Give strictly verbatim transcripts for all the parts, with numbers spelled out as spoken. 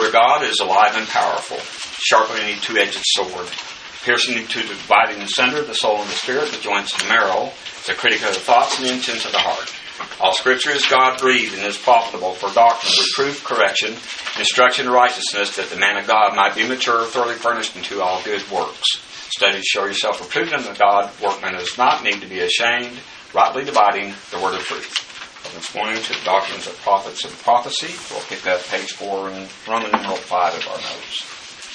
Word of God is alive and powerful, sharper than any two-edged sword, piercing to the dividing asunder the soul and the spirit, the joints and the marrow, the critic of the thoughts and the intents of the heart. All Scripture is God-breathed and is profitable for doctrine, reproof, correction, instruction in righteousness, that the man of God might be mature, thoroughly furnished unto all good works. Study to show yourself approved unto God, workman does not need to be ashamed, rightly dividing the word of truth. So this morning to the doctrines of prophets and prophecy. We'll pick up page four and Roman numeral five of our notes.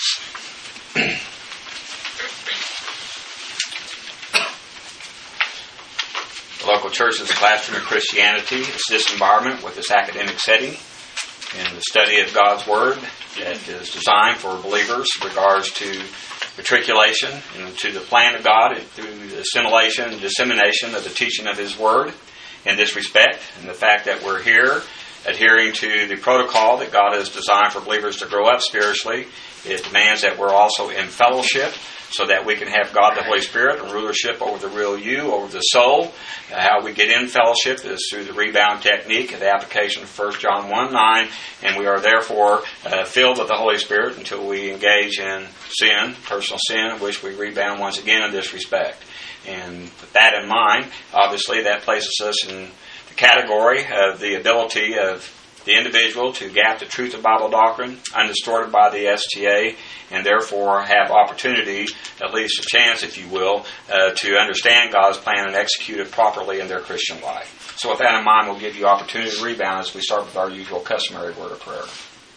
The local church is a classroom of Christianity. It's this environment with this academic setting and the study of God's Word that is designed for believers in regards to matriculation and to the plan of God through the assimilation and dissemination of the teaching of His Word in this respect. And the fact that we're here adhering to the protocol that God has designed for believers to grow up spiritually, it demands that we're also in fellowship, so that we can have God the Holy Spirit and rulership over the real you, over the soul. Uh, how we get in fellowship is through the rebound technique of the application of First John one nine, and we are therefore uh, filled with the Holy Spirit until we engage in sin, personal sin, of which we rebound once again in this respect. And with that in mind, obviously that places us in the category of the ability of the individual to gap the truth of Bible doctrine, undistorted by the S T A, and therefore have opportunity, at least a chance, if you will, uh, to understand God's plan and execute it properly in their Christian life. So with that in mind, we'll give you opportunity to rebound as we start with our usual customary word of prayer.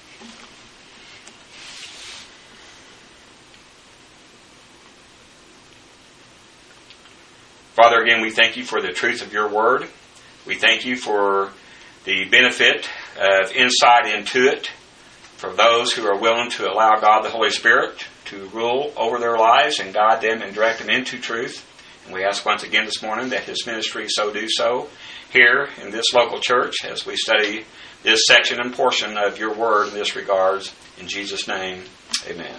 Father, again, we thank you for the truth of your word. We thank you for the benefit of insight into it for those who are willing to allow God the Holy Spirit to rule over their lives and guide them and direct them into truth. And we ask once again this morning that His ministry so do so here in this local church as we study this section and portion of your word in this regards. In Jesus' name, amen.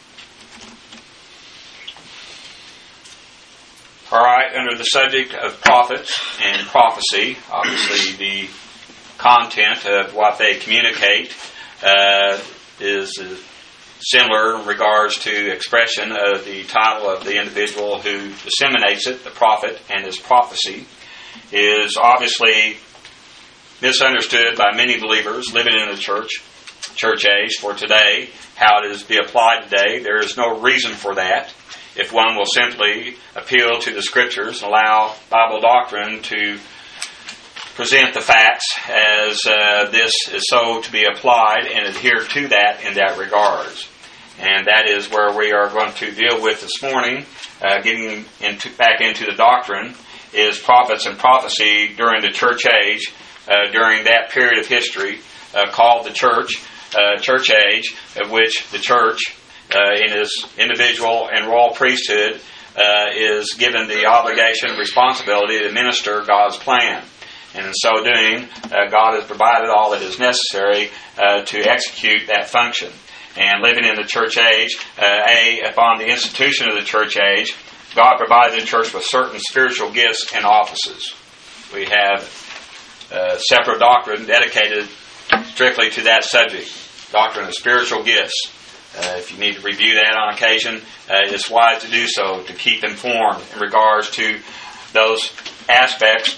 All right, under the subject of prophets and prophecy, obviously the content of what they communicate uh, is uh, similar in regards to expression of the title of the individual who disseminates it, the prophet, and his prophecy, is obviously misunderstood by many believers living in the church, church age for today, how it is to be applied today. There is no reason for that. If one will simply appeal to the Scriptures and allow Bible doctrine to present the facts as uh, this is so to be applied and adhere to that in that regards. And that is where we are going to deal with this morning, uh, getting into, back into the doctrine, is prophets and prophecy during the church age, uh, during that period of history uh, called the church, uh, church age, of which the church uh, in its individual and royal priesthood uh, is given the obligation and responsibility to minister God's plan. And in so doing, uh, God has provided all that is necessary uh, to execute that function. And living in the church age, uh, A, upon the institution of the church age, God provided the church with certain spiritual gifts and offices. We have uh, separate doctrine dedicated strictly to that subject, doctrine of spiritual gifts. Uh, if you need to review that on occasion, uh, it's wise to do so, to keep informed in regards to those aspects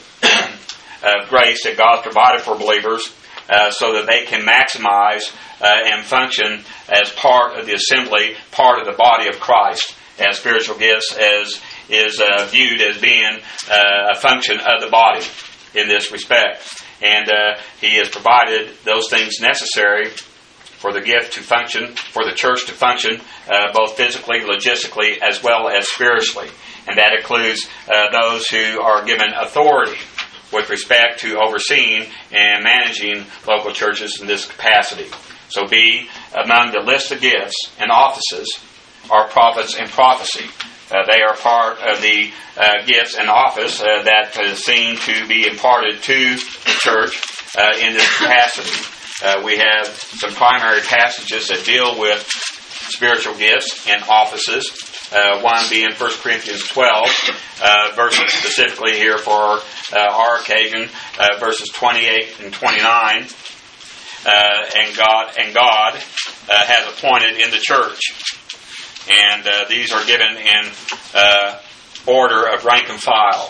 of grace that God's provided for believers uh, so that they can maximize uh, and function as part of the assembly, part of the body of Christ, as spiritual gifts as is uh, viewed as being uh, a function of the body in this respect. And uh, He has provided those things necessary for the gift to function, for the church to function, uh, both physically, logistically, as well as spiritually. And that includes uh, those who are given authority with respect to overseeing and managing local churches in this capacity. So B, among the list of gifts and offices are prophets and prophecy. Uh, they are part of the uh, gifts and office uh, that is seen to be imparted to the church uh, in this capacity. Uh, we have some primary passages that deal with spiritual gifts and offices. Uh, one being First Corinthians twelve, uh, verses specifically here for uh, our occasion, uh, verses twenty-eight and twenty-nine. uh, and God and God uh, has appointed in the church. And uh, these are given in uh, order of rank and file.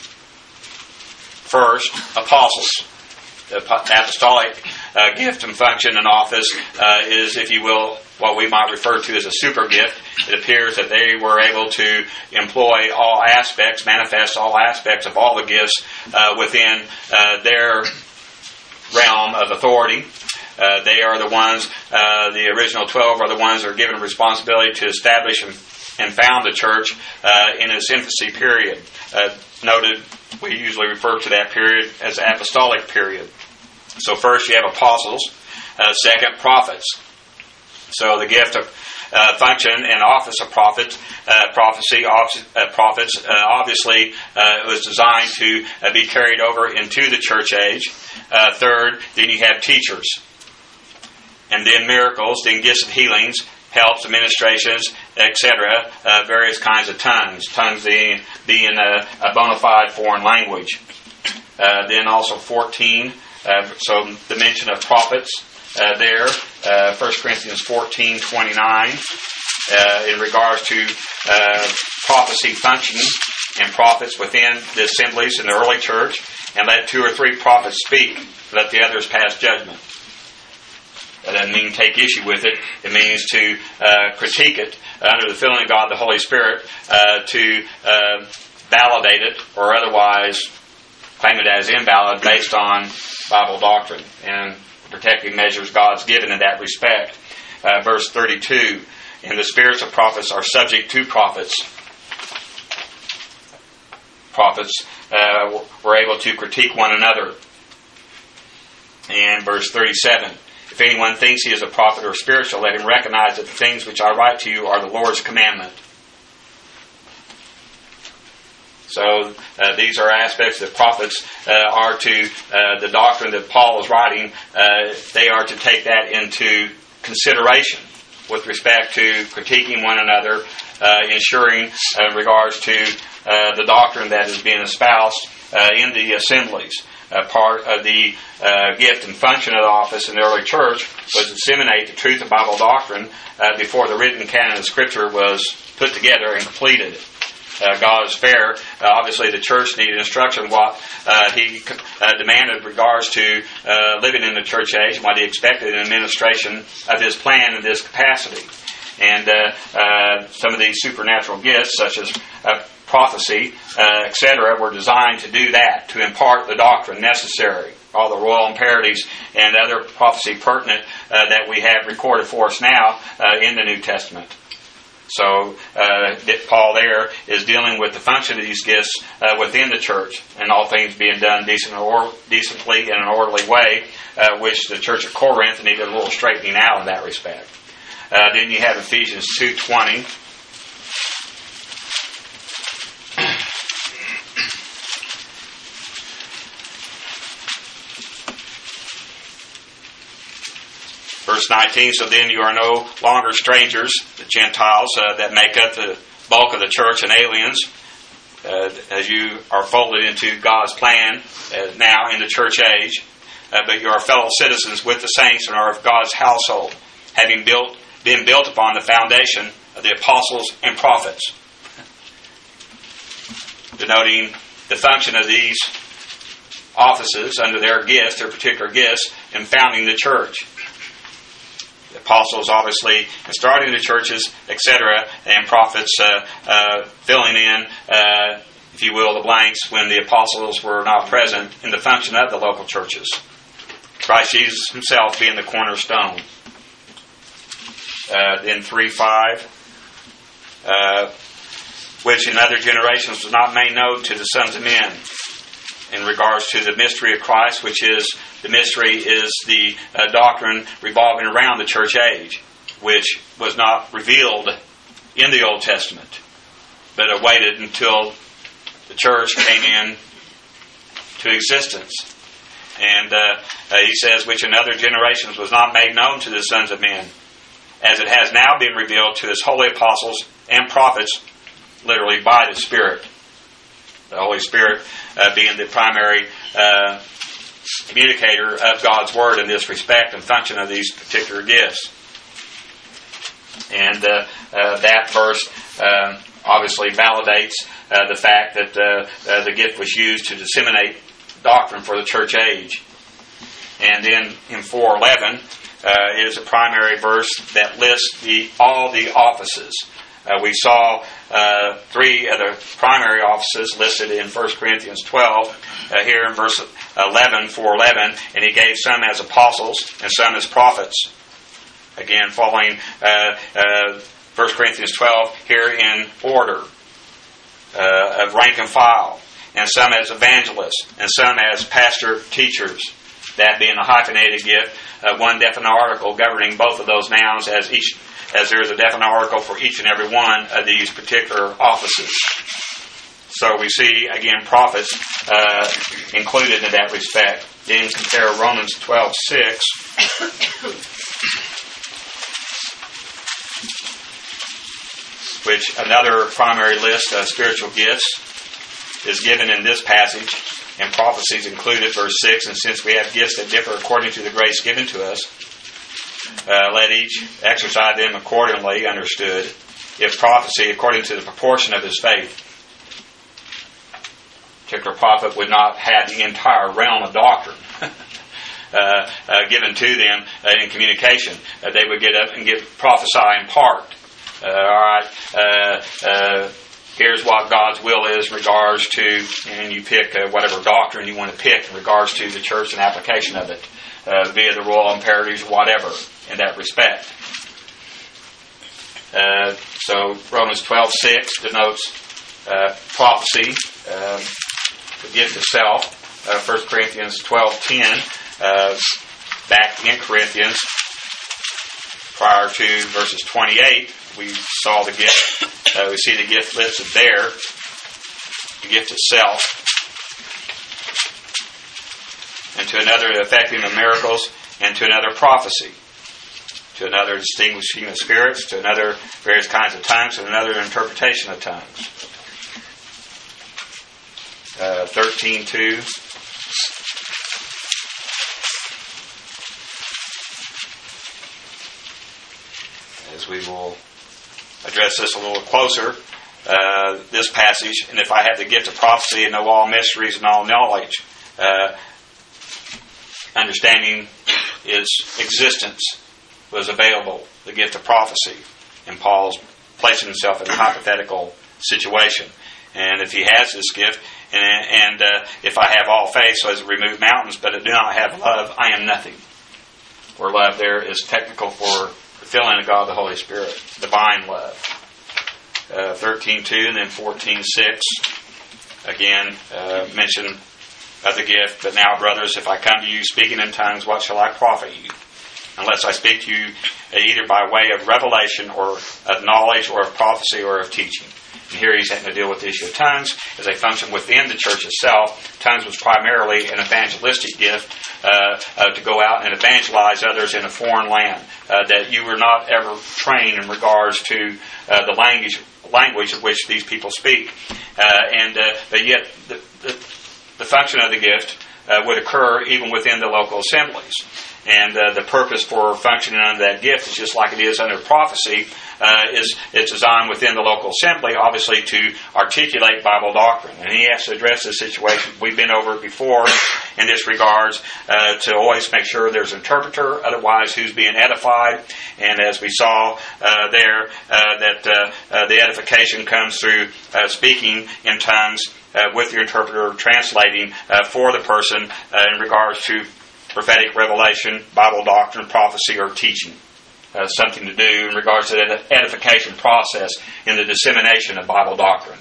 First, apostles. The apostolic uh, gift and function and office uh, is, if you will, what we might refer to as a super gift. It appears that they were able to employ all aspects, manifest all aspects of all the gifts uh, within uh, their realm of authority. Uh, they are the ones, uh, the original twelve are the ones that are given responsibility to establish and, and found the church uh, in its infancy period. Uh, noted, we usually refer to that period as the apostolic period. So first you have apostles, uh, second prophets. So the gift of uh, function and office of prophets, uh, prophecy, office, uh, prophets, uh, obviously uh, was designed to uh, be carried over into the church age. Uh, third, then you have teachers. And then miracles, then gifts of healings, helps, administrations, et cetera. Uh, various kinds of tongues. Tongues being, being a, a bona fide foreign language. Uh, then also fourteen. Uh, so the mention of prophets uh, there. Uh, First Corinthians fourteen twenty-nine. Uh, in regards to uh, prophecy functioning and prophets within the assemblies in the early church. And let two or three prophets speak. Let the others pass judgment. That doesn't mean take issue with it. It means to uh, critique it uh, under the filling of God, the Holy Spirit, uh, to uh, validate it or otherwise claim it as invalid based on Bible doctrine and protective measures God's given in that respect. Uh, verse thirty-two, and the spirits of prophets are subject to prophets. Prophets uh, were able to critique one another. And verse thirty-seven, if anyone thinks he is a prophet or spiritual, let him recognize that the things which I write to you are the Lord's commandment. So uh, these are aspects that prophets uh, are to, uh, the doctrine that Paul is writing, uh, they are to take that into consideration with respect to critiquing one another, uh, ensuring uh, in regards to uh, the doctrine that is being espoused uh, in the assemblies. Uh, part of the uh, gift and function of the office in the early church was to disseminate the truth of Bible doctrine uh, before the written canon of Scripture was put together and completed. Uh, God is fair. Uh, obviously, the church needed instruction what uh, He uh, demanded in regards to uh, living in the church age and what He expected in administration of His plan in this capacity. And uh, uh, some of these supernatural gifts, such as uh, prophecy, uh, et cetera, were designed to do that, to impart the doctrine necessary. All the royal imperatives and other prophecy pertinent uh, that we have recorded for us now uh, in the New Testament. So uh, Paul there is dealing with the function of these gifts uh, within the church, and all things being done decent or, decently in an orderly way, uh, which the church of Corinth needed a little straightening out in that respect. Uh, then you have Ephesians two twenty. Verse nineteen, so then you are no longer strangers, the Gentiles uh, that make up the bulk of the church and aliens, uh, as you are folded into God's plan uh, now in the church age, uh, but you are fellow citizens with the saints and are of God's household, having built been built upon the foundation of the apostles and prophets. Denoting the function of these offices under their gifts, their particular gifts, in founding the church. The apostles, obviously, in starting the churches, et cetera, and prophets uh, uh, filling in, uh, if you will, the blanks when the apostles were not present in the function of the local churches. Christ Jesus Himself being the cornerstone. Uh, in three five, uh, which in other generations was not made known to the sons of men. In regards to the mystery of Christ, which is, the mystery is the uh, doctrine revolving around the church age, which was not revealed in the Old Testament, but awaited until the church came in to existence. And uh, uh, he says, which in other generations was not made known to the sons of men, as it has now been revealed to His holy apostles and prophets, literally by the Spirit. The Holy Spirit uh, being the primary uh, communicator of God's Word in this respect and function of these particular gifts. And uh, uh, that verse uh, obviously validates uh, the fact that uh, uh, the gift was used to disseminate doctrine for the church age. And then in four eleven uh, is a primary verse that lists the all the offices. Uh, we saw uh, three of the primary offices listed in First Corinthians twelve, uh, here in verse eleven, four eleven, and he gave some as apostles and some as prophets. Again, following uh, uh, First Corinthians twelve here in order uh, of rank and file, and some as evangelists, and some as pastor teachers. That being a hyphenated gift, uh, one definite article governing both of those nouns as each, as there is a definite article for each and every one of these particular offices. So we see again prophets uh, included in that respect. Then compare Romans twelve six. Which another primary list of spiritual gifts is given in this passage, and prophecies included, verse six, and since we have gifts that differ according to the grace given to us, uh, let each exercise them accordingly, understood, if prophecy according to the proportion of his faith. A particular prophet would not have the entire realm of doctrine uh, uh, given to them uh, in communication. Uh, they would get up and give prophesy in part. Uh, all right, uh, uh, here's what God's will is in regards to, and you pick uh, whatever doctrine you want to pick in regards to the church and application of it, uh, via the royal imperatives, whatever, in that respect. Uh, so Romans twelve six denotes uh, prophecy, um, the gift itself. Uh, First Corinthians twelve ten, uh, back in Corinthians, prior to verses twenty-eight, we saw the gift, uh, we see the gift listed there, the gift itself, and to another effecting the miracles, and to another prophecy, to another distinguishing of spirits, to another various kinds of tongues, and another interpretation of tongues. Uh, thirteen two. As we will address this a little closer, uh, this passage, and if I have the gift of prophecy and know all mysteries and all knowledge, uh, understanding its existence was available, the gift of prophecy, and Paul's placing himself in a hypothetical situation. And if he has this gift, and, and uh, if I have all faith so as to remove mountains, but I do not have love, I am nothing. Where love there is technical for the filling of God the Holy Spirit, divine love. Uh, thirteen two and then fourteen six. Again, uh, mention of the gift. But now, brothers, if I come to you speaking in tongues, what shall I profit you? Unless I speak to you either by way of revelation or of knowledge or of prophecy or of teaching. And here he's having to deal with the issue of tongues as they function within the church itself. Tongues was primarily an evangelistic gift uh, uh, to go out and evangelize others in a foreign land. Uh, that you were not ever trained in regards to uh, the language language of which these people speak. Uh, and uh, but yet the, the, the function of the gift uh, would occur even within the local assemblies. And uh, the purpose for functioning under that gift is just like it is under prophecy. Uh, is it's designed within the local assembly, obviously, to articulate Bible doctrine. And he has to address this situation. We've been over it before in this regards, uh, to always make sure there's an interpreter, otherwise who's being edified. And as we saw uh, there, uh, that uh, uh, the edification comes through uh, speaking in tongues uh, with your interpreter translating uh, for the person uh, in regards to prophetic revelation, Bible doctrine, prophecy, or teaching. Uh, something to do in regards to the edification process in the dissemination of Bible doctrine,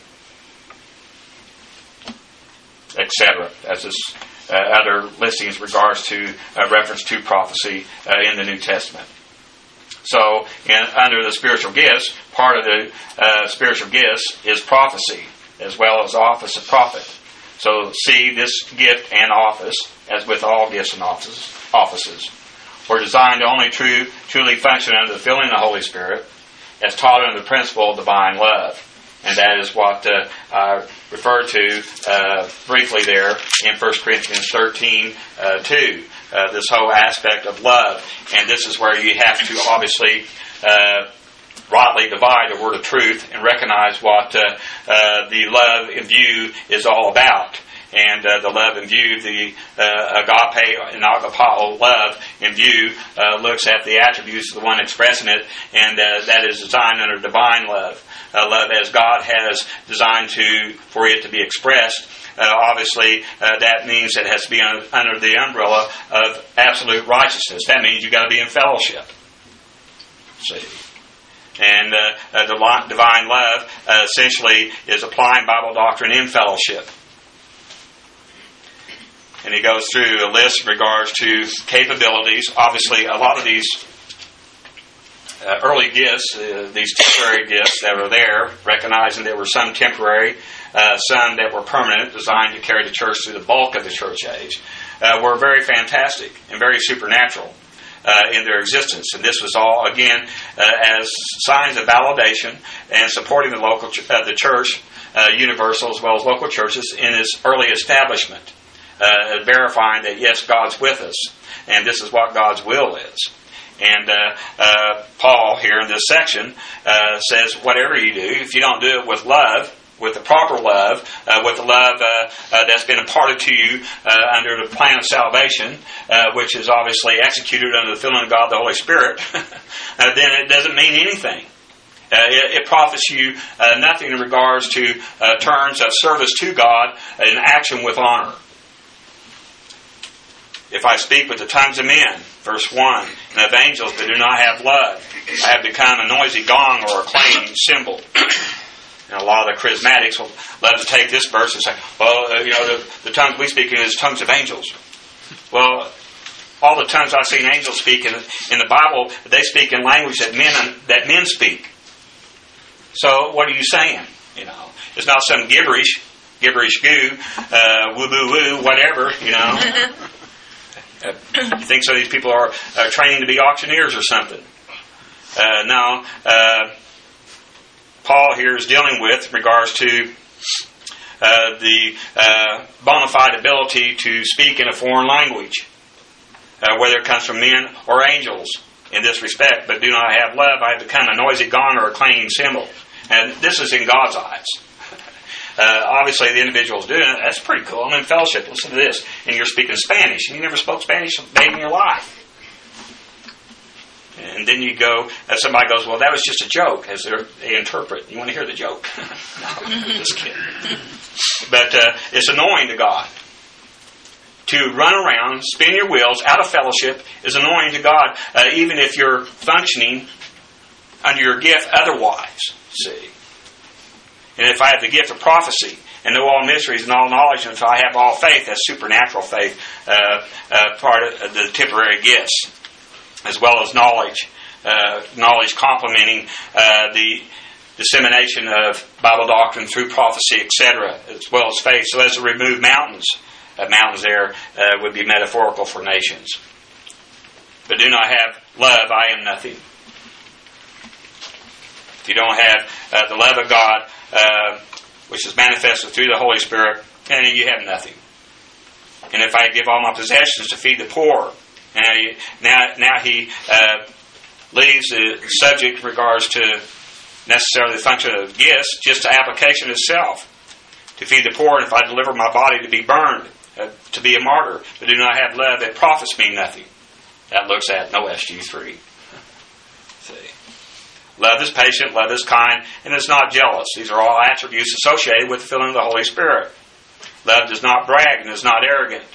et cetera. As this uh, other listings regards to uh, reference to prophecy uh, in the New Testament. So, in, under the spiritual gifts, part of the uh, spiritual gifts is prophecy, as well as office of prophet. So, see this gift and office, as with all gifts and offices, offices were designed to only true, truly function under the filling of the Holy Spirit, as taught under the principle of divine love. And that is what uh, I referred to uh, briefly there in First Corinthians thirteen, uh, two. Uh, this whole aspect of love. And this is where you have to obviously uh, rightly divide the word of truth and recognize what uh, uh, the love in view is all about. And uh, the love in view, the uh, agape and agapao love in view uh, looks at the attributes of the one expressing it, and uh, that is designed under divine love. Uh, love as God has designed to for it to be expressed. Uh, obviously, uh, that means it has to be un- under the umbrella of absolute righteousness. That means you've got to be in fellowship. See? And uh, uh, the lo- divine love uh, essentially is applying Bible doctrine in fellowship. And he goes through a list in regards to capabilities. Obviously, a lot of these uh, early gifts, uh, these temporary gifts that were there, recognizing there were some temporary, uh, some that were permanent, designed to carry the church through the bulk of the church age, uh, were very fantastic and very supernatural uh, in their existence. And this was all, again, uh, as signs of validation and supporting the local ch- uh, the church, uh, universal as well as local churches, in its early establishment. Uh, verifying that, yes, God's with us, and this is what God's will is. And uh, uh, Paul, here in this section, uh, says, whatever you do, if you don't do it with love, with the proper love, uh, with the love uh, uh, that's been imparted to you uh, under the plan of salvation, uh, which is obviously executed under the filling of God, the Holy Spirit, uh, then it doesn't mean anything. Uh, it, it profits you uh, nothing in regards to uh, terms of service to God and action with honor. If I speak with the tongues of men, verse one, and of angels but do not have love, I have become a noisy gong or a clanging cymbal. And a lot of the charismatics will love to take this verse and say, well, uh, you know, the, the tongues we speak in is tongues of angels. Well, all the tongues I've seen angels speak in, in the Bible, they speak in language that men that men speak. So what are you saying? You know, it's not some gibberish, gibberish goo, uh, woo boo woo, whatever, you know. Uh, you think some of these people are uh, training to be auctioneers or something? Uh, no. Uh, Paul here is dealing with in regards to uh, the uh, bona fide ability to speak in a foreign language, uh, whether it comes from men or angels in this respect, but do not have love, I have become a noisy gong or a clanging cymbal. And this is in God's eyes. Uh, obviously, the individual's doing it. That's pretty cool. I'm in fellowship. Listen to this. And you're speaking Spanish. And you never spoke Spanish a day in your life. And then you go, uh, somebody goes, well, that was just a joke, as they interpret. You want to hear the joke? No, just kidding. But uh, it's annoying to God. To run around, spin your wheels, out of fellowship, is annoying to God, uh, even if you're functioning under your gift otherwise. See? And if I have the gift of prophecy and know all mysteries and all knowledge, and if I have all faith, that's supernatural faith, uh, uh, part of the temporary gifts, as well as knowledge, uh, knowledge complementing uh, the dissemination of Bible doctrine through prophecy, et cetera, as well as faith. So as to remove mountains, uh, mountains there uh, would be metaphorical for nations. But do not have love, I am nothing. If you don't have uh, the love of God, uh, which is manifested through the Holy Spirit, then you have nothing. And if I give all my possessions to feed the poor, now he, now, now he uh, leaves the subject in regards to necessarily the function of gifts, just to application itself. To feed the poor, and if I deliver my body to be burned, uh, to be a martyr, but do not have love, that profits me nothing. That looks at no S G three. See. Love is patient, love is kind, and is not jealous. These are all attributes associated with the filling of the Holy Spirit. Love does not brag and is not arrogant.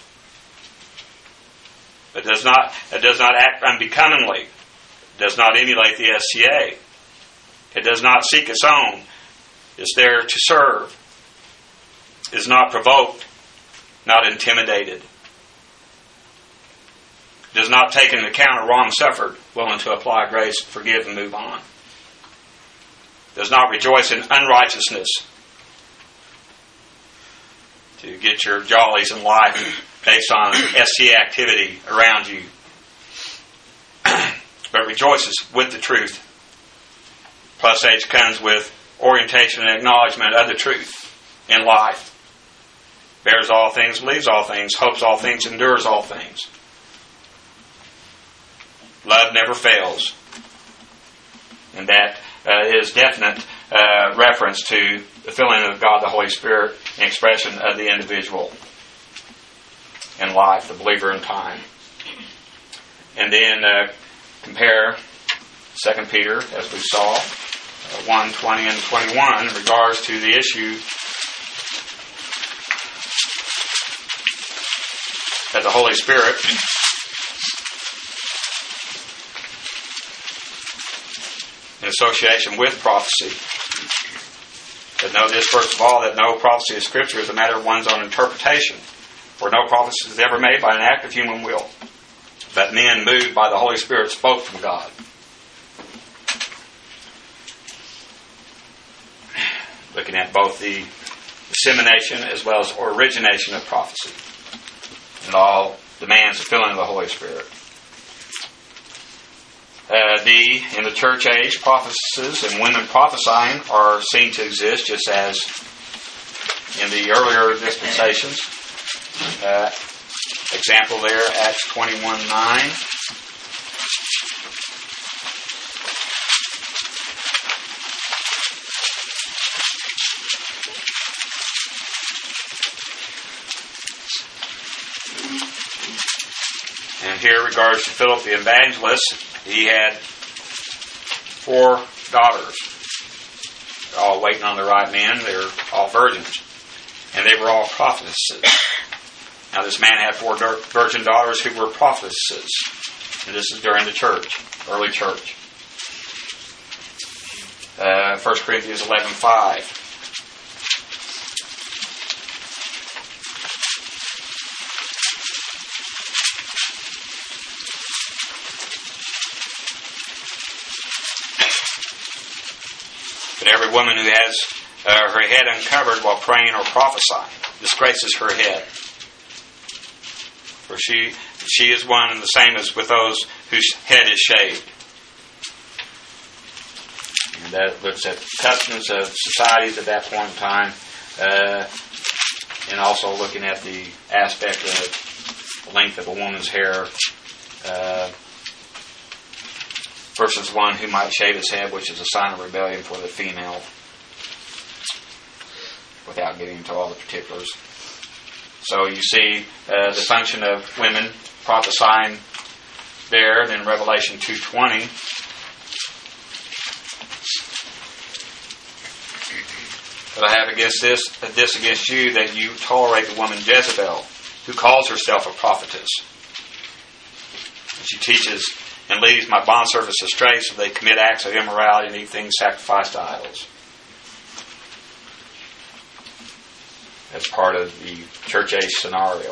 It does not, it does not act unbecomingly. It does not emulate the S C A. It does not seek its own. It's there to serve. It is not provoked, not intimidated. It does not take into account a wrong suffered, willing to apply grace, forgive, and move on. Does not rejoice in unrighteousness, to get your jollies in life based on S C A activity around you, but rejoices with the truth. Plus age comes with orientation and acknowledgement of the truth in life. Bears all things, believes all things, hopes all things, endures all things. Love never fails. And that uh, is definite uh, reference to the filling of God the Holy Spirit and expression of the individual in life, the believer in time. And then uh, compare Second Peter, as we saw, uh, one, twenty, and twenty-one in regards to the issue of the Holy Spirit. In association with prophecy. But know this, first of all, that no prophecy of Scripture is a matter of one's own interpretation. For no prophecy is ever made by an act of human will. But men moved by the Holy Spirit spoke from God. Looking at both the dissemination as well as origination of prophecy. And all demands the filling of the Holy Spirit. Uh, D, in the church age, prophecies and women prophesying are seen to exist just as in the earlier dispensations. Uh, example there, Acts twenty-one nine. And here, in regards to Philip the evangelist, he had four daughters. They're all waiting on the right man. They're all virgins. And they were all prophetesses. Now this man had four virgin daughters who were prophetesses. And this is during the church, early church. Uh, First Corinthians eleven five. But every woman who has uh, her head uncovered while praying or prophesying disgraces her head. For she she is one and the same as with those whose head is shaved. And that looks at customs of societies at that point in time, uh, and also looking at the aspect of the length of a woman's hair uh, versus one who might shave his head, which is a sign of rebellion for the female, without getting into all the particulars. So you see uh, the function of women prophesying there. Then Revelation two twenty. But I have against this, this against you, that you tolerate the woman Jezebel, who calls herself a prophetess. And she teaches and leads my bondservants astray, so they commit acts of immorality and eat things sacrificed to idols. That's part of the church age scenario.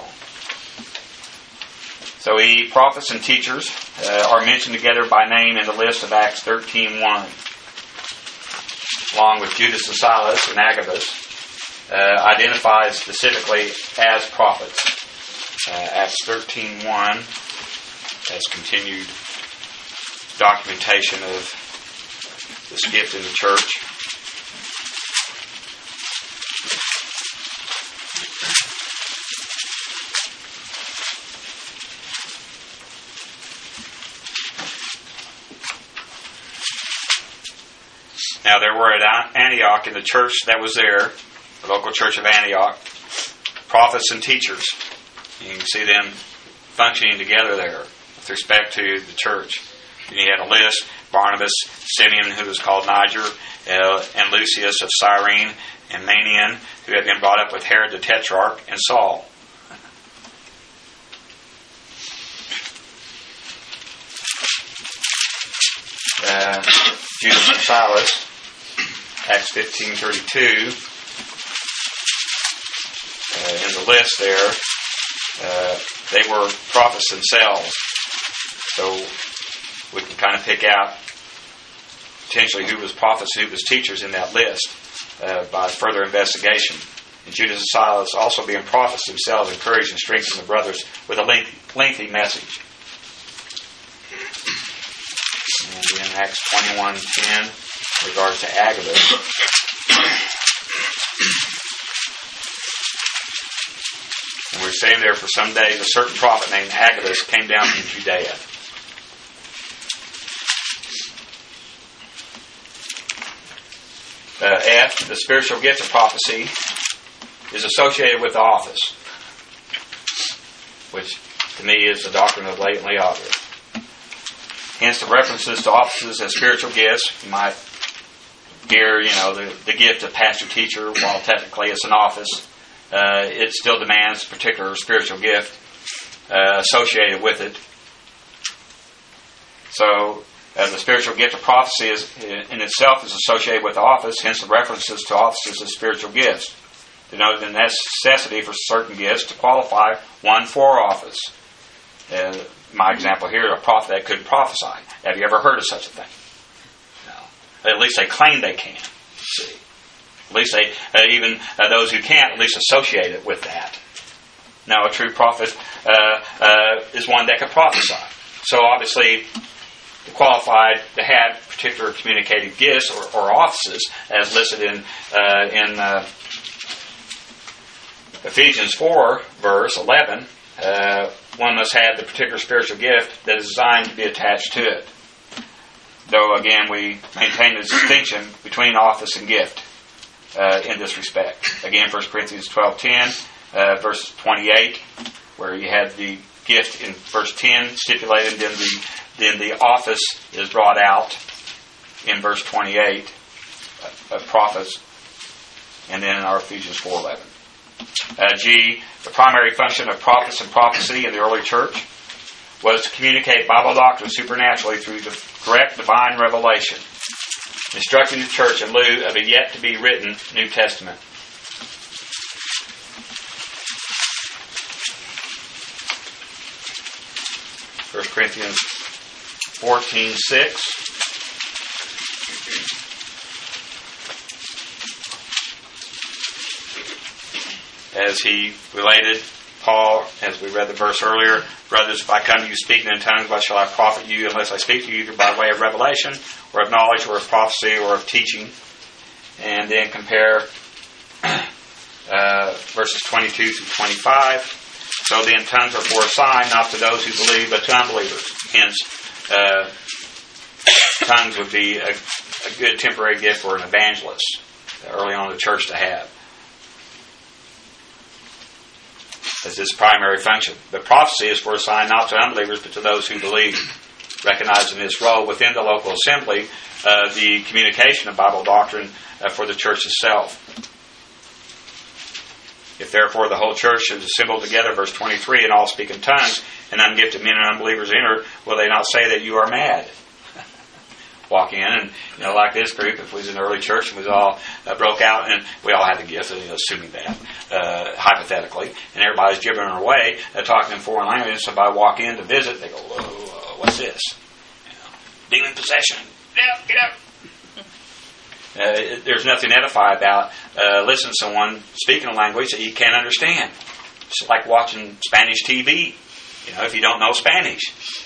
So he, prophets and teachers uh, are mentioned together by name in the list of Acts thirteen one, along with Judas and Silas and Agabus, uh, identified specifically as prophets. Uh, Acts thirteen one has continued documentation of this gift in the church. Now there were at Antioch, in the church that was there, the local church of Antioch, prophets and teachers. You can see them functioning together there with respect to the church. And you had a list: Barnabas, Simeon, who was called Niger, uh, and Lucius of Cyrene, and Manaen, who had been brought up with Herod the Tetrarch, and Saul. Uh, Judas and Silas, Acts fifteen thirty-two. Uh, in the list there, uh, they were prophets themselves. So we can kind of pick out potentially who was prophets and who was teachers in that list uh, by further investigation. And Judas and Silas, also being prophets themselves, encouraged and strengthened the brothers with a lengthy, lengthy message. And in Acts twenty-one ten, in regards to Agabus. And we're saying there for some days a certain prophet named Agabus came down from Judea. Uh, F, the spiritual gift of prophecy, is associated with the office, which to me is the doctrine of blatantly obvious. Hence, the references to offices as spiritual gifts you might hear, you know, the, the gift of pastor-teacher, while technically it's an office, uh, it still demands a particular spiritual gift uh, associated with it. So, uh, the spiritual gift of prophecy is, in itself is associated with the office, hence the references to offices as spiritual gifts denote the necessity for certain gifts to qualify one for office. Uh, my example here, a prophet that could prophesy. Have you ever heard of such a thing? No. At least they claim they can. See, at least they, uh, even uh, those who can't, at least associate it with that. Now, a true prophet uh, uh, is one that can prophesy. So, obviously, qualified to have particular communicative gifts or, or offices, as listed in uh, in uh, Ephesians four, verse eleven. Uh, one must have the particular spiritual gift that is designed to be attached to it. Though, again, we maintain the distinction between office and gift uh, in this respect. Again, First Corinthians twelve ten, uh, verse twenty-eight, where you have the gift in verse ten stipulated, then the then the office is brought out in verse twenty-eight of prophets, and then in our Ephesians four eleven. Uh, G, the primary function of prophets and prophecy in the early church was to communicate Bible doctrine supernaturally through the correct divine revelation, instructing the church in lieu of a yet-to-be-written New Testament. First Corinthians fourteen six. As he related, Paul, as we read the verse earlier, brothers, if I come to you speaking in tongues, what shall I profit you unless I speak to you either by way of revelation, or of knowledge, or of prophecy, or of teaching? And then compare uh, verses twenty-two through twenty-five. So then tongues are for a sign, not to those who believe, but to unbelievers. Hence, uh, tongues would be a, a good temporary gift for an evangelist early on in the church to have, as its primary function. But prophecy is for a sign not to unbelievers, but to those who believe, recognizing its role within the local assembly, uh, the communication of Bible doctrine uh, for the church itself. If therefore the whole church is assembled together, verse twenty-three, and all speak in tongues, and ungifted men and unbelievers enter, will they not say that you are mad? Walk in, and you know, like this group, if we was in the early church and we all uh, broke out, and we all had the gift, you know, assuming that, uh, hypothetically, and everybody's gibbering away, uh, talking in foreign language, and somebody walk in to visit, they go, whoa, uh, what's this? You know, demon possession. Get up, get up. Uh, it, there's nothing edifying about uh, listening to someone speaking a language that you can't understand. It's like watching Spanish T V, you know, if you don't know Spanish.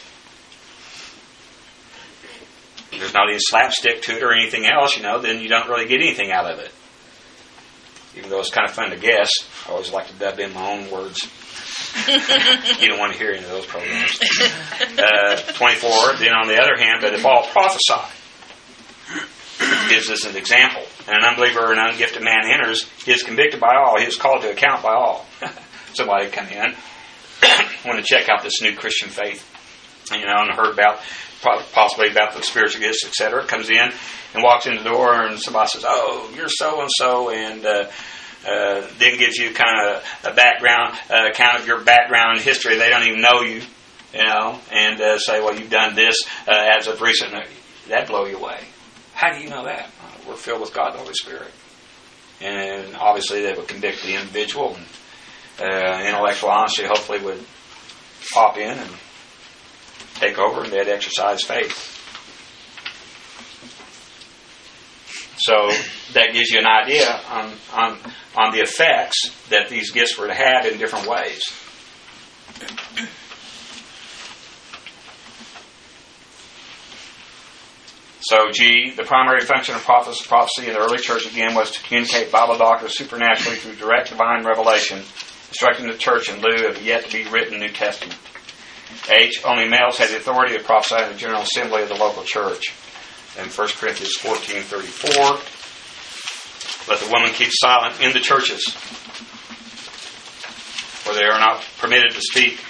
There's not any slapstick to it or anything else, you know, then you don't really get anything out of it. Even though it's kind of fun to guess, I always like to dub in my own words. You don't want to hear any of those programs. Uh, twenty-four, then on the other hand, but if all prophesy, gives us an example. And an unbeliever or an ungifted man enters, he is convicted by all, he is called to account by all. Somebody come in, want to check out this new Christian faith, you know, and heard about, possibly about the spiritual gifts, et cetera, comes in and walks in the door, and somebody says, oh, you're so-and-so, and uh, uh, then gives you kind of a background, uh, account of your background and history. They don't even know you, you know, and uh, say, well, you've done this uh, as of recent. That'd blow you away. How do you know that? Uh, we're filled with God, the Holy Spirit. And obviously they would convict the individual, and uh, intellectual honesty hopefully would pop in and take over, and they'd exercise faith. So that gives you an idea on, on, on the effects that these gifts were to have in different ways. So, G, the primary function of prophecy in the early church, again, was to communicate Bible doctrine supernaturally through direct divine revelation, instructing the church in lieu of the yet-to-be-written New Testament. H, only males had the authority to prophesy in the general assembly of the local church. In First Corinthians fourteen thirty-four, let the woman keep silent in the churches, for they are not permitted to speak,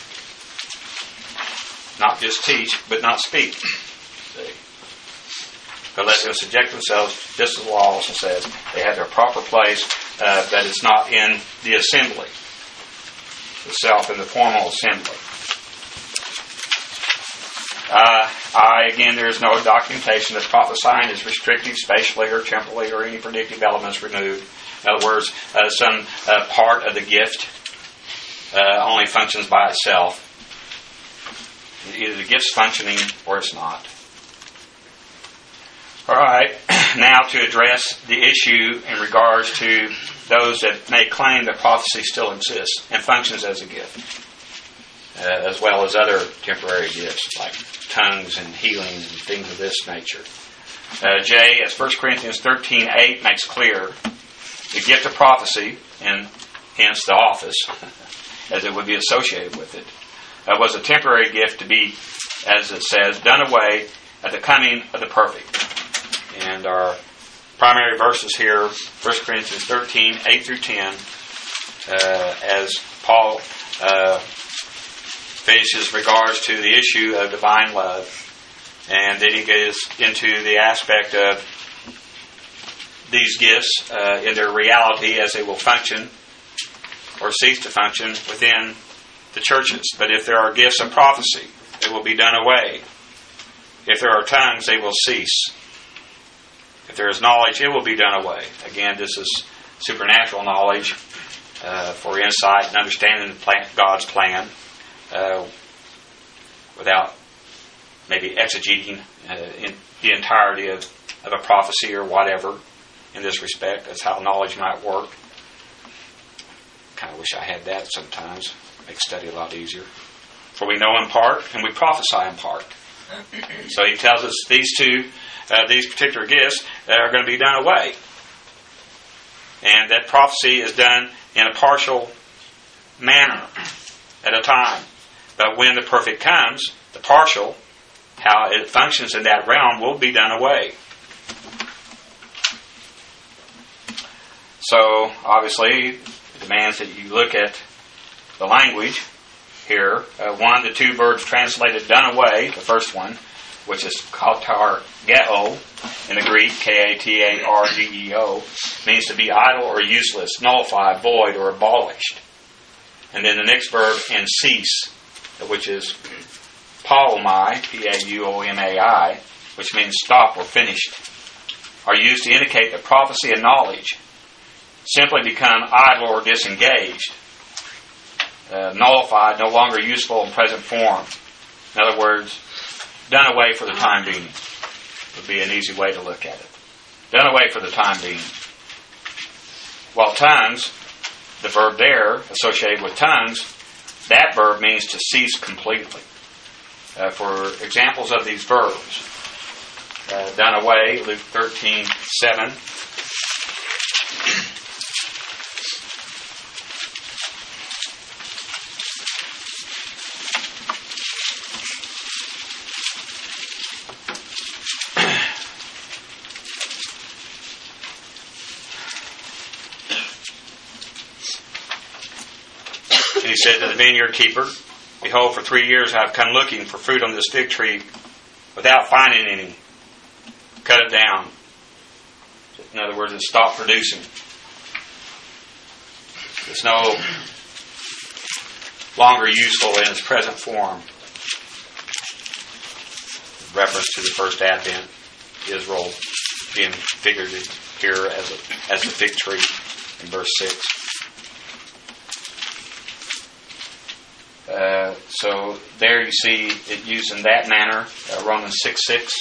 not just teach, but not speak. See? But let them subject themselves, just as the law also says. They have their proper place, uh, that is not in the assembly itself, in the formal assembly. Uh, I, again, there is no documentation that prophesying is restrictive spatially or temporally or any predictive elements removed. In other words, uh, some uh, part of the gift uh, only functions by itself. Either the gift's functioning or it's not. All right, now to address the issue in regards to those that may claim that prophecy still exists and functions as a gift, uh, as well as other temporary gifts like tongues and healing and things of this nature. Uh, J, as First Corinthians thirteen eight makes clear, the gift of prophecy, and hence the office, as it would be associated with it, uh, was a temporary gift to be, as it says, done away at the coming of the perfect. And our primary verses here, First Corinthians thirteen eight through ten, uh, as Paul uh, finishes regards to the issue of divine love. And then he goes into the aspect of these gifts uh, in their reality as they will function or cease to function within the churches. But if there are gifts of prophecy, they will be done away. If there are tongues, they will cease. If there is knowledge, it will be done away. Again, this is supernatural knowledge uh, for insight and understanding the plan, God's plan uh, without maybe exegeting uh, in the entirety of, of a prophecy or whatever in this respect. That's how knowledge might work. Kind of wish I had that sometimes. Make study a lot easier. For we know in part and we prophesy in part. So he tells us these two Uh, these particular gifts that are going to be done away. And that prophecy is done in a partial manner at a time. But when the perfect comes, the partial, how it functions in that realm, will be done away. So, obviously, it demands that you look at the language here. Uh, one, the two verbs translated done away, the first one, which is katargeo in the Greek, K A T A R G E O, means to be idle or useless, nullified, void, or abolished. And then the next verb, and cease, which is paumai, P A U O M A I, which means stop or finished, are used to indicate that prophecy and knowledge simply become idle or disengaged, uh, nullified, no longer useful in present form. In other words, done away for the time being would be an easy way to look at it. Done away for the time being. While tongues, the verb there associated with tongues, that verb means to cease completely. Uh, for examples of these verbs, uh, done away, Luke thirteen seven. And he said to the vineyard keeper, behold, for three years I have come looking for fruit on this fig tree without finding any. Cut it down. In other words, it stopped producing. It's no longer useful in its present form. Reference to the first advent, Israel being figured here as a, as the fig tree in verse six. Uh, so there you see it used in that manner, uh, Romans six six,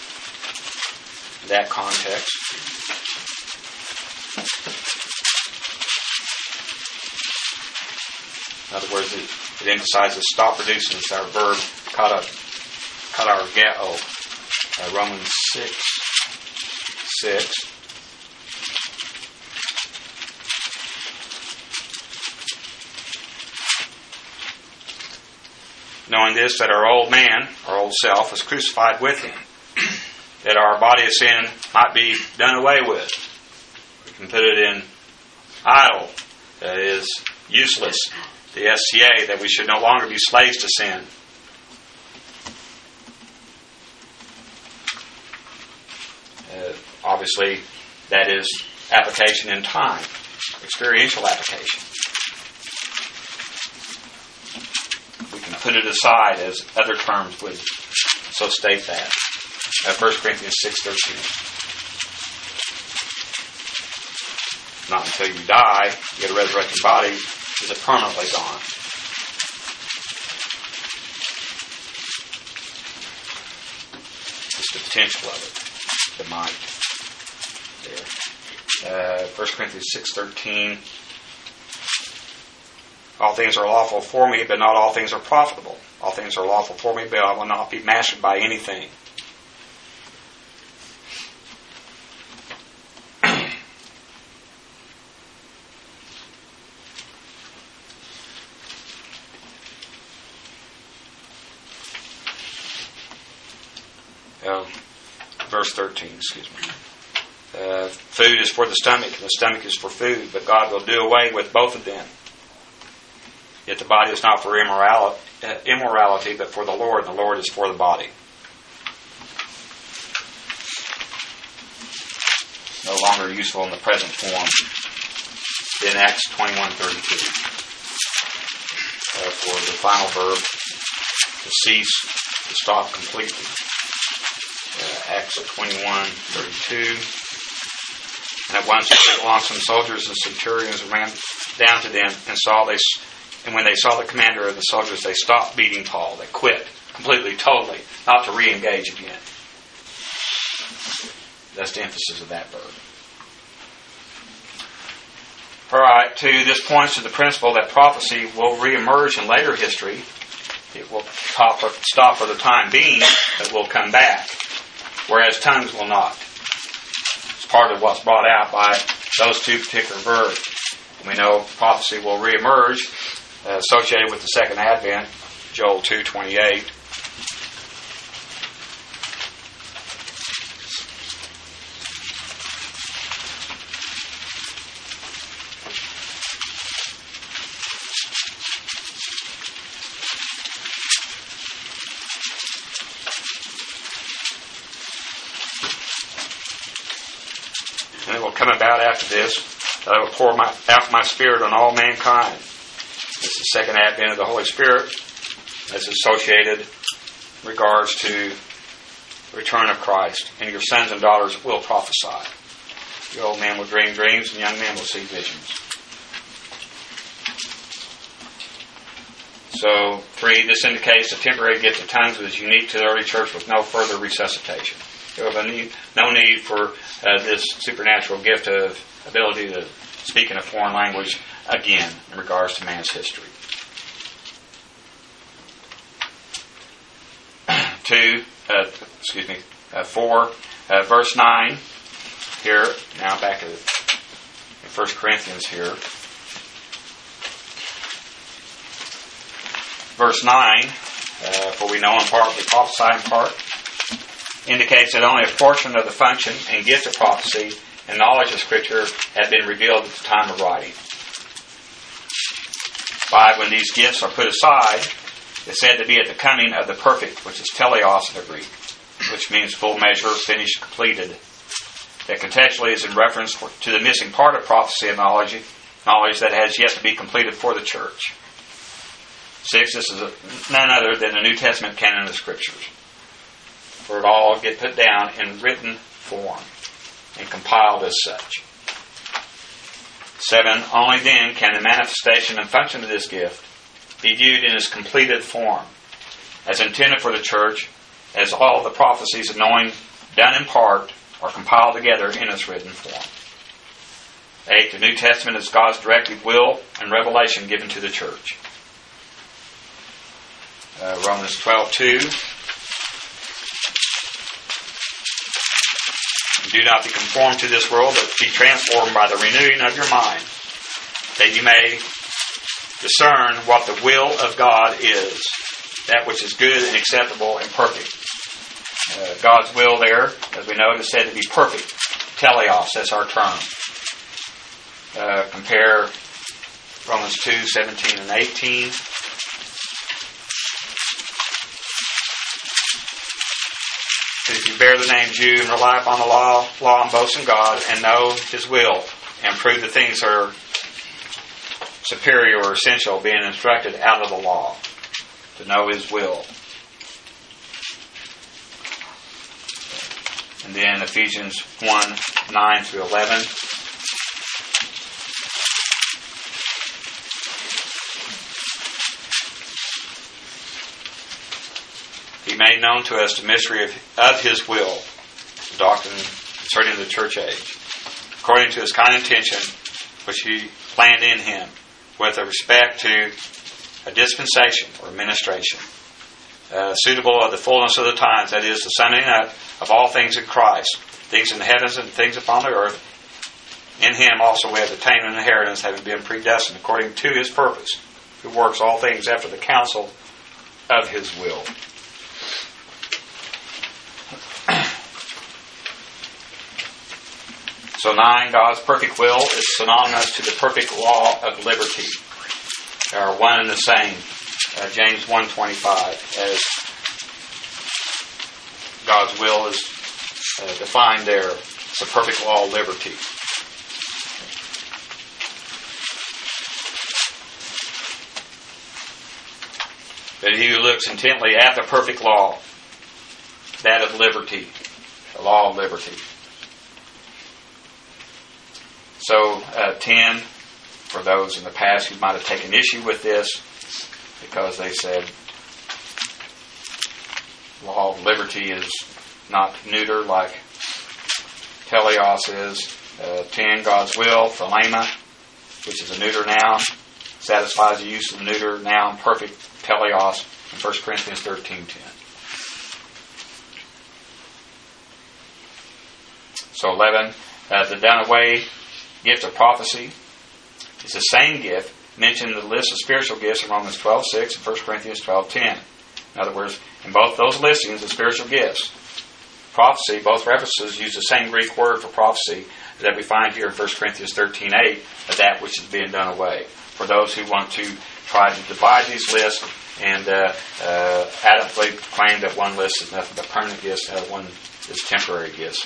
that context. In other words, it, it emphasizes stop producing. It's our verb, katargeo, uh, Romans six, six. Knowing this, that our old man, our old self, was crucified with him, that our body of sin might be done away with. We can put it in idle, that is useless, the S C A, that we should no longer be slaves to sin. Uh, obviously, that is application in time, experiential application. We can put it aside, as other terms would so state that. Uh, First Corinthians six thirteen. Not until you die, you get a resurrected body, is it permanently gone. Just the potential of it, the might. There. Uh, First Corinthians six thirteen. All things are lawful for me, but not all things are profitable. All things are lawful for me, but I will not be mastered by anything. Uh, verse thirteen, excuse me. Uh, food is for the stomach, and the stomach is for food, but God will do away with both of them. Yet the body is not for immorality, uh, immorality, but for the Lord, and the Lord is for the body. No longer useful in the present form. In Acts twenty-one thirty-two. Uh, for the final verb, to cease, to stop completely. Uh, Acts twenty-one thirty-two. And at once along some soldiers and centurions ran down to them and saw they, and when they saw the commander of the soldiers, they stopped beating Paul. They quit completely, totally, not to re-engage again. That's the emphasis of that verb. All right, two, this points to the principle that prophecy will re-emerge in later history. It will stop for, stop for the time being, but will come back, whereas tongues will not. It's part of what's brought out by those two particular verbs. We know prophecy will re-emerge, uh, associated with the second advent, Joel two twenty-eight. And it will come about after this, that I will pour my, out my Spirit on all mankind. This is the second advent of the Holy Spirit. That's associated in regards to the return of Christ. And your sons and daughters will prophesy. Your old men will dream dreams, and young men will see visions. So, three, this indicates the temporary gift of tongues was unique to the early church with no further resuscitation. There was no need for uh, this supernatural gift of ability to speak in a foreign language again in regards to man's history. Two, uh, excuse me, uh, four, uh, verse nine. Here, now back in First Corinthians here. Verse nine, uh, for we know in part, we prophesy in part, indicates that only a portion of the function and gift of prophecy and knowledge of Scripture had been revealed at the time of writing. Five, when these gifts are put aside, it's said to be at the coming of the perfect, which is teleos in the Greek, which means full measure, finished, completed. That contextually is in reference to the missing part of prophecy and knowledge, knowledge that has yet to be completed for the church. Six, this is a, none other than the New Testament canon of Scriptures. For it all get put down in written form and compiled as such. Seven, only then can the manifestation and function of this gift be viewed in its completed form, as intended for the church, as all the prophecies of knowing done in part are compiled together in its written form. Eight, the New Testament is God's directed will and revelation given to the church. Uh, Romans twelve two. Do not be conformed to this world, but be transformed by the renewing of your mind, that you may discern what the will of God is, that which is good and acceptable and perfect. Uh, God's will there, as we know, is said to be perfect. Teleos, that's our term. Uh, compare Romans two, seventeen and eighteen. If you bear the name Jew and rely upon the law, law and boast in God, and know His will, and prove the things that are superior or essential, being instructed out of the law, to know His will. And then Ephesians one, nine through eleven. He made known to us the mystery of, of His will, the doctrine concerning the church age, according to His kind intention, which He planned in Him, with respect to a dispensation or administration, uh, suitable of the fullness of the times, that is, the summing up of all things in Christ, things in the heavens and things upon the earth. In Him also we have attained an inheritance, having been predestined according to His purpose, who works all things after the counsel of His will. So nine, God's perfect will is synonymous to the perfect law of liberty. They are one and the same. Uh, James one twenty-five, as God's will is uh, defined there. It's a perfect law of liberty. But he who looks intently at the perfect law, that of liberty, the law of liberty. So, uh, ten, for those in the past who might have taken issue with this, because they said law of liberty is not neuter like teleos is. Uh, ten, God's will, thelema, which is a neuter noun, satisfies the use of the neuter noun, perfect teleos, in First Corinthians thirteen ten. So eleven, uh, the done away gift of prophecy is the same gift mentioned in the list of spiritual gifts in Romans twelve six and First Corinthians twelve ten. In other words, in both those listings of spiritual gifts, prophecy, both references use the same Greek word for prophecy that we find here in First Corinthians thirteen eight, of that which is being done away. For those who want to try to divide these lists and uh, uh, adamantly claim that one list is nothing but permanent gifts, and one is temporary gifts.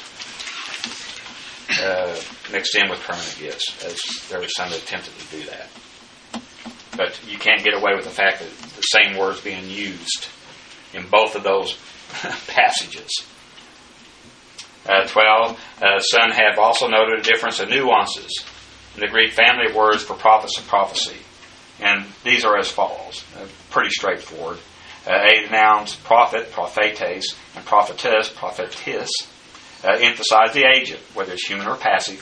Uh, mixed in with permanent gifts, as there were some that attempted to do that. But you can't get away with the fact that the same word's being used in both of those passages. Uh, twelve, uh, some have also noted a difference of nuances in the Greek family of words for prophets and prophecy. And these are as follows, uh, pretty straightforward. Uh, A, the nouns prophet, prophetes, and prophetess, prophetess, Uh, emphasize the agent, whether it's human or passive,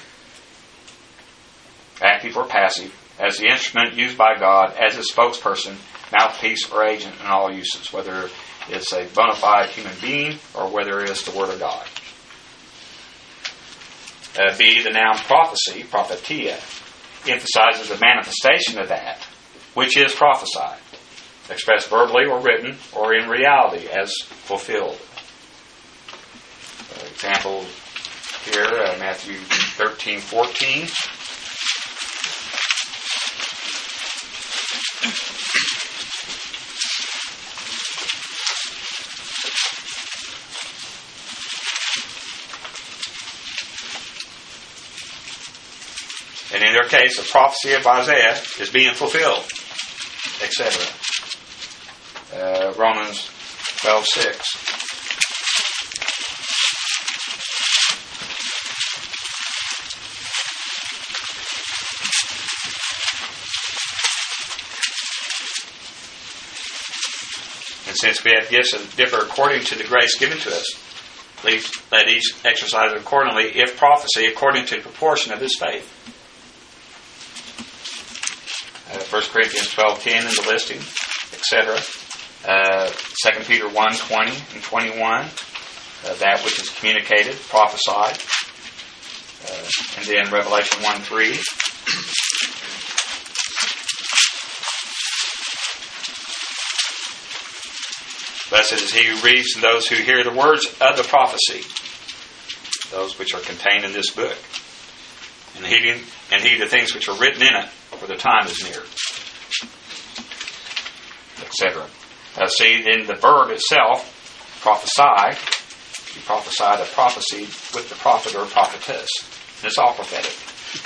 active or passive, as the instrument used by God, as his spokesperson, mouthpiece, or agent in all uses, whether it's a bona fide human being or whether it's the Word of God. Uh, B, the noun prophecy, prophetia, emphasizes the manifestation of that which is prophesied, expressed verbally or written or in reality as fulfilled. Uh, example here, uh, Matthew thirteen fourteen. And in their case, the prophecy of Isaiah is being fulfilled, et cetera. Uh, Romans twelve six. And since we have gifts that differ according to the grace given to us, please let each exercise it accordingly, if prophecy, according to the proportion of his faith. Uh, First Corinthians twelve ten in the listing, et cetera. Uh, Second Peter one twenty and twenty-one, uh, that which is communicated, prophesied. and then Revelation one three. Blessed is he who reads and those who hear the words of the prophecy, those which are contained in this book, and heeding and heed the things which are written in it, for the time is near, et cetera. Uh, see, then the verb itself, prophesy, you prophesy the prophecy with the prophet or prophetess. And it's all prophetic.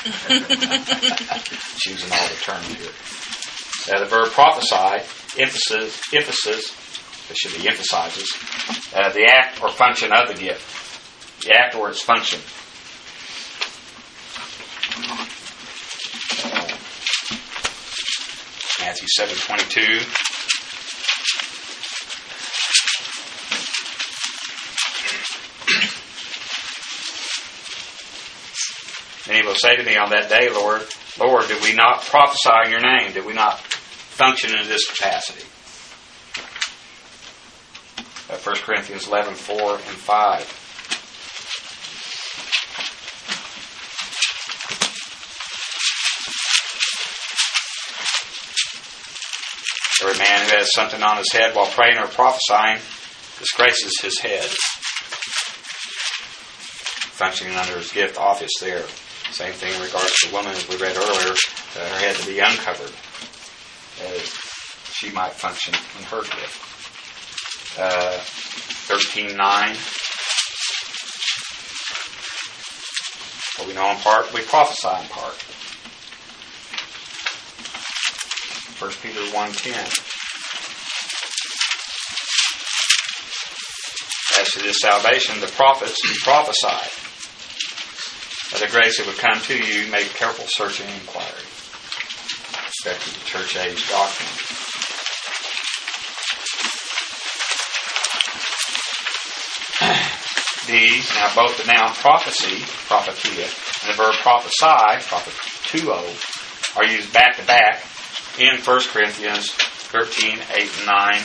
Choosing all the terms here. Uh, the verb prophesy, emphasis, emphasis, it should be emphasizes, uh, the act or function of the gift. The act or its function. Uh, Matthew seven twenty-two. And he will say to me on that day, Lord, Lord, did we not prophesy in your name? Did we not function in this capacity? Uh, First Corinthians eleven, four and five. Every man who has something on his head while praying or prophesying disgraces his head. Functioning under his gift office there. Same thing in regards to the woman, as we read earlier, uh, her head to be uncovered. Uh, she might function in her gift. Uh, thirteen nine. What we know in part, we prophesy in part. First Peter one ten. As to this salvation, the prophets prophesied. By the grace that would come to you, make careful searching and inquiry. Respect to the church age doctrine. These, now both the noun prophecy, prophetia, and the verb prophesy, prophetuo, are used back to back in First Corinthians thirteen, eight, and nine.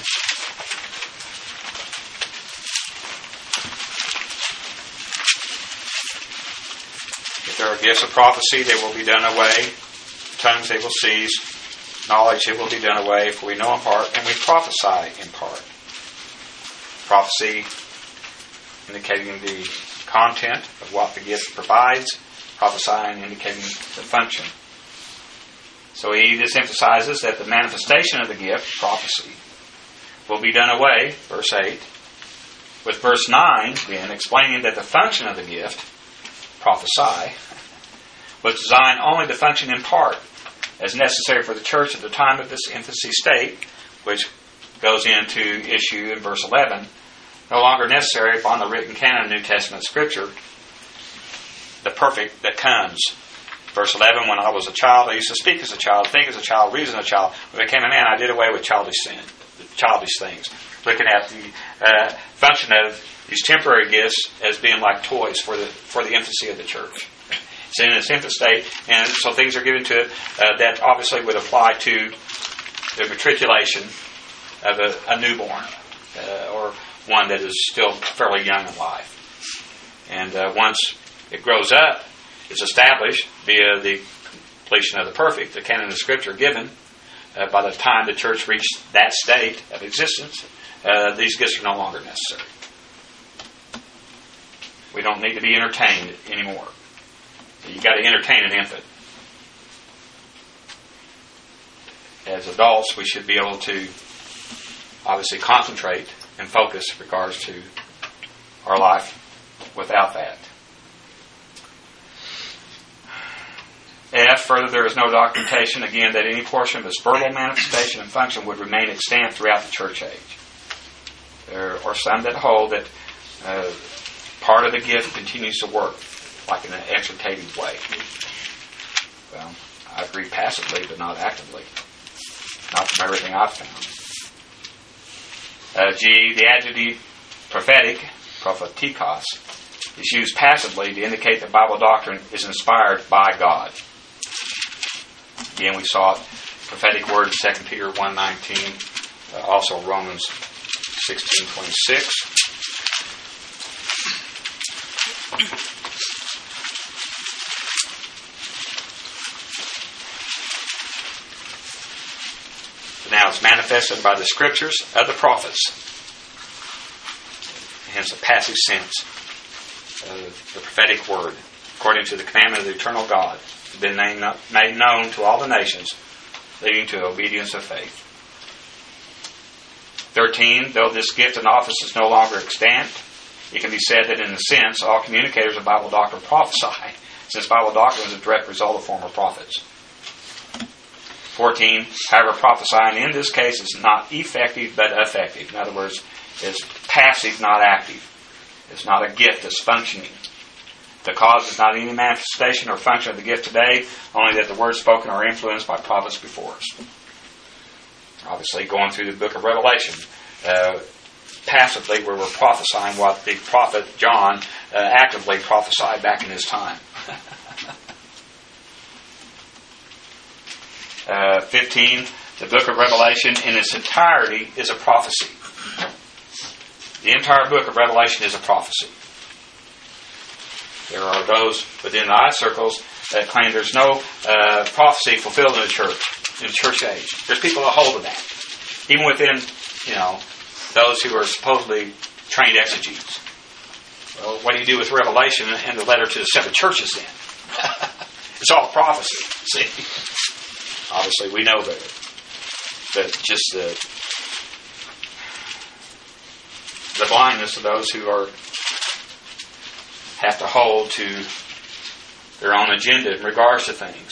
If there are gifts of prophecy, they will be done away. Tongues they will cease. Knowledge it will be done away, for we know in part, and we prophesy in part. Prophecy indicating the content of what the gift provides. Prophesying indicating the function. So he this emphasizes that the manifestation of the gift, prophecy, will be done away, verse eight, with verse nine then explaining that the function of the gift, prophesy, was designed only to function in part, as necessary for the church at the time of this infancy state, which goes into issue in verse eleven, no longer necessary upon the written canon of New Testament Scripture, the perfect that comes. Verse eleven, when I was a child, I used to speak as a child, think as a child, reason as a child. When I became a man, I did away with childish sin, childish things. Looking at the uh, function of these temporary gifts as being like toys for the for the infancy of the church. It's in its infant state, and so things are given to it uh, that obviously would apply to the matriculation of a, a newborn uh, or one that is still fairly young in life. And uh, once it grows up, it's established via the completion of the perfect, the canon of Scripture given. Uh, by the time the church reached that state of existence, uh, these gifts are no longer necessary. We don't need to be entertained anymore. You've got to entertain an infant. As adults, we should be able to obviously concentrate and focus in regards to our life without that. F, further, there is no documentation, again, that any portion of its verbal manifestation and function would remain extant throughout the church age. There are some that hold that uh, part of the gift continues to work, like in an exhortative way. Well, I agree passively, but not actively. Not from everything I've found. Uh, G, the adjective prophetic, prophetikos, is used passively to indicate that Bible doctrine is inspired by God. Again, we saw it, prophetic word in Second Peter one nineteen, uh, also Romans sixteen twenty-six. now is manifested by the scriptures of the prophets. Hence the passive sense of the prophetic word, according to the commandment of the eternal God, has been made known to all the nations, leading to obedience of faith. thirteen. Though this gift and office is no longer extant, it can be said that in a sense all communicators of Bible doctrine prophesy, since Bible doctrine is a direct result of former prophets. fourteen. However, prophesying in this case is not effective but effective. In other words, it's passive, not active. It's not a gift that's functioning. The cause is not any manifestation or function of the gift today, only that the words spoken are influenced by prophets before us. Obviously, going through the book of Revelation, uh, passively we were prophesying what the prophet John uh, actively prophesied back in his time. uh, fifteen. The book of Revelation in its entirety is a prophecy. The entire book of Revelation is a prophecy. There are those within the eye circles that claim there's no uh, prophecy fulfilled in the church, in the church age. There's people that hold to that. Even within, you know, those who are supposedly trained exegetes. Well, what do you do with Revelation and the letter to the seven churches then? It's all prophecy, see? Obviously, we know better. But just the, the blindness of those who are have to hold to their own agenda in regards to things.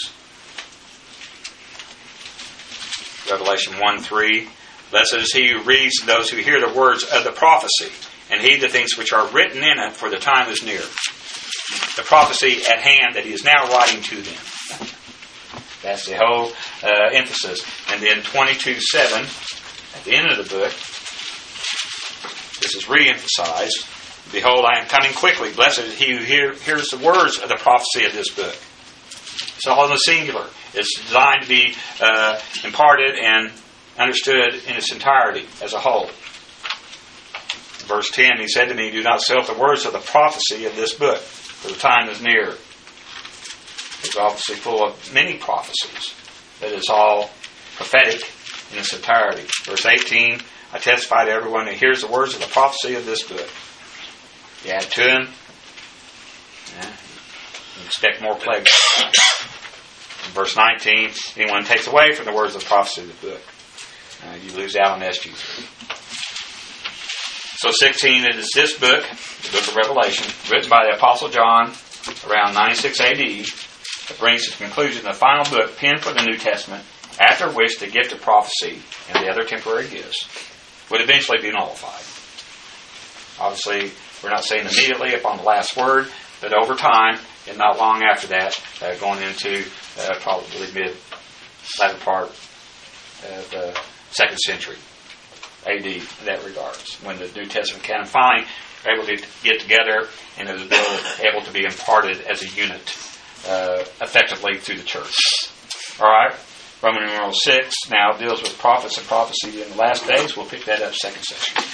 Revelation one three. Blessed is he who reads and those who hear the words of the prophecy, and heed the things which are written in it, for the time is near. The prophecy at hand that he is now writing to them. That's the whole uh, emphasis. And then twenty-two seven, at the end of the book, this is re-emphasized. Behold, I am coming quickly. Blessed is he who hear, hears the words of the prophecy of this book. It's all in the singular. It's designed to be uh, imparted and understood in its entirety as a whole. Verse ten, he said to me, do not self the words of the prophecy of this book, for the time is near. It's obviously full of many prophecies, but it's all prophetic in its entirety. Verse eighteen, I testify to everyone who hears the words of the prophecy of this book. You add to him, yeah, you expect more plagues. In verse nineteen, anyone takes away from the words of the prophecy of the book, uh, you lose out on S G three. So sixteen, it is this book, the book of Revelation, written by the Apostle John around ninety-six A D, that brings to conclusion the final book penned for the New Testament, after which the gift of prophecy and the other temporary gifts would eventually be nullified. Obviously, we're not saying immediately upon the last word, but over time, and not long after that, uh, going into uh, probably mid, latter part of the second century A D in that regards, when the New Testament canon finally were able to get together and it was able to be imparted as a unit uh, effectively through the church. All right, Roman numeral six now deals with prophets and prophecy in the last days. We'll pick that up second session.